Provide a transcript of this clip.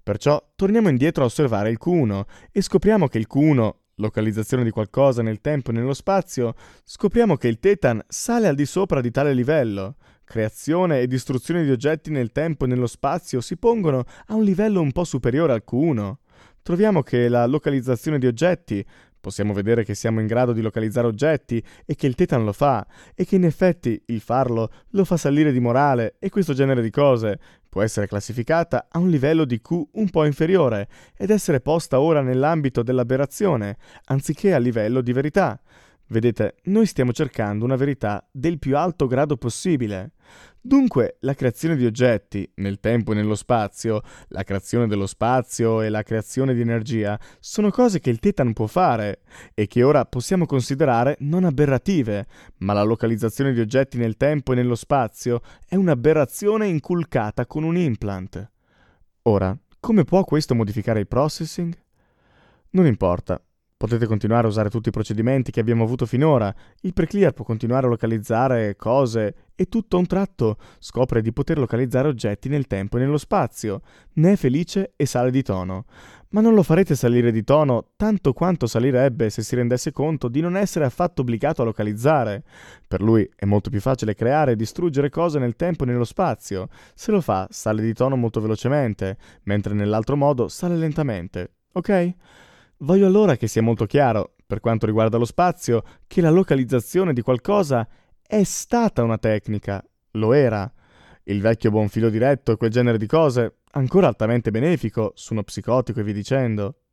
Perciò torniamo indietro a osservare il Q1 e scopriamo che il Q1, localizzazione di qualcosa nel tempo e nello spazio, scopriamo che il Tetan sale al di sopra di tale livello. Creazione e distruzione di oggetti nel tempo e nello spazio si pongono a un livello un po' superiore al Q1. Troviamo che la localizzazione di oggetti, possiamo vedere che siamo in grado di localizzare oggetti e che il Tetan lo fa, e che in effetti il farlo lo fa salire di morale e questo genere di cose può essere classificata a un livello di Q un po' inferiore ed essere posta ora nell'ambito dell'aberrazione, anziché a livello di verità. Vedete, noi stiamo cercando una verità del più alto grado possibile. Dunque, la creazione di oggetti, nel tempo e nello spazio, la creazione dello spazio e la creazione di energia, sono cose che il Tetan può fare e che ora possiamo considerare non aberrative, ma la localizzazione di oggetti nel tempo e nello spazio è un'aberrazione inculcata con un implant. Ora, come può questo modificare il processing? Non importa. Potete continuare a usare tutti i procedimenti che abbiamo avuto finora. Il preclear può continuare a localizzare cose e tutto a un tratto scopre di poter localizzare oggetti nel tempo e nello spazio. Ne è felice e sale di tono. Ma non lo farete salire di tono tanto quanto salirebbe se si rendesse conto di non essere affatto obbligato a localizzare. Per lui è molto più facile creare e distruggere cose nel tempo e nello spazio. Se lo fa, sale di tono molto velocemente, mentre nell'altro modo sale lentamente. Ok? Voglio allora che sia molto chiaro, per quanto riguarda lo spazio, che la localizzazione di qualcosa è stata una tecnica, lo era. Il vecchio buon filo diretto e quel genere di cose, ancora altamente benefico su uno psicotico e via dicendo.